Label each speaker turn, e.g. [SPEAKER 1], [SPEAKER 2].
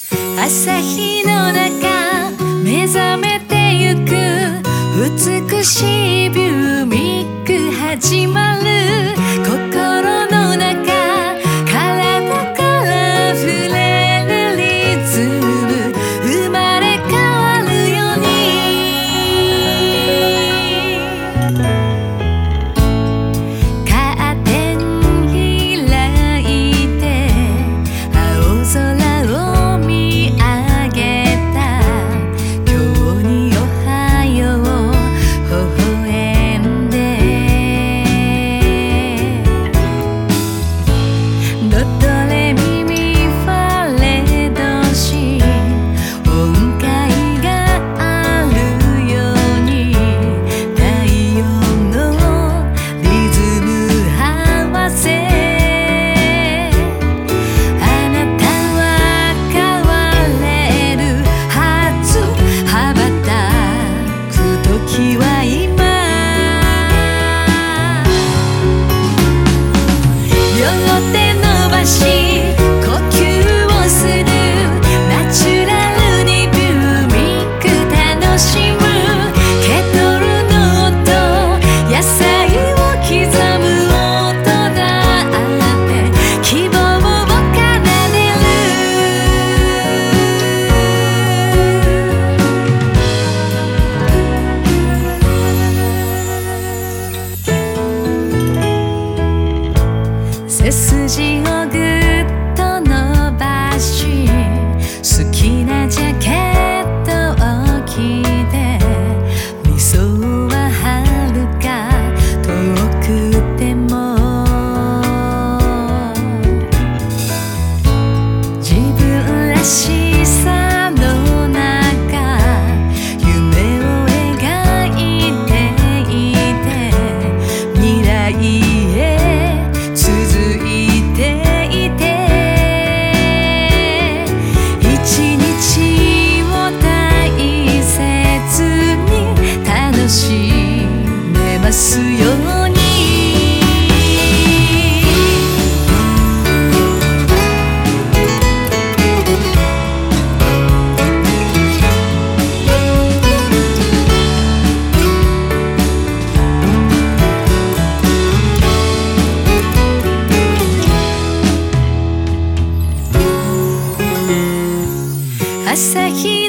[SPEAKER 1] 朝日の中目覚めてゆく美しいビューミック始まる心の中体から溢れるリズム生まれ変わるようにカーテン開いて青空を見上げた今日におはよう微笑んでドドレミミファレドシ音階があるように太陽のリズム合わせあなたは変われるはず羽ばたく時は今両手伸ばし呼吸をするナチュラルにビューミック楽しむケトルの音野菜を刻む音があって希望を奏でる背筋をぐっと伸ばし好きなジャケットを着て理想は遥か遠くても自分らしさの中夢を描いていて未来へ続いていて一日を大切に楽しめますように朝日